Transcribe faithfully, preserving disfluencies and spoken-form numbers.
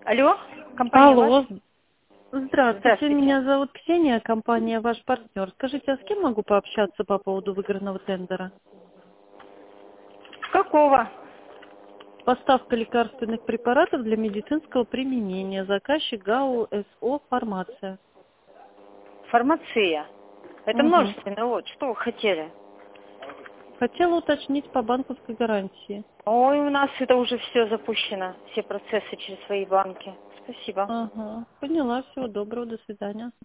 Алло, компания ваша? Алло, здравствуйте, Здравствуйте. меня зовут Ксения, компания «Ваш партнер». Скажите, а с кем могу пообщаться по поводу выигранного тендера? Какого? Поставка лекарственных препаратов для медицинского применения. Заказчик ГАО СО «Фармация». Фармация. Это Угу. множественный лот. Что вы хотели? Хотела уточнить по банковской гарантии. Ой, у нас это уже все запущено. Все процессы через свои банки. Спасибо. Ага, поняла, всего доброго, до свидания.